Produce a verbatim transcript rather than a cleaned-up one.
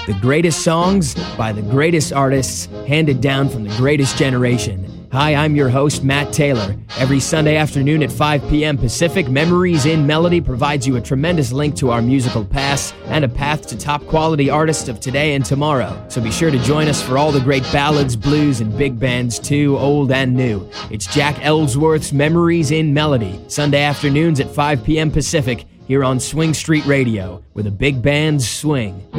The greatest songs by the greatest artists, handed down from the greatest generation. Hi, I'm your host, Matt Taylor. Every Sunday afternoon at five p.m. Pacific, Memories in Melody provides you a tremendous link to our musical past and a path to top quality artists of today and tomorrow. So be sure to join us for all the great ballads, blues, and big bands too, old and new. It's Jack Ellsworth's Memories in Melody, Sunday afternoons at five p.m. Pacific, here on Swing Street Radio, where the big bands swing.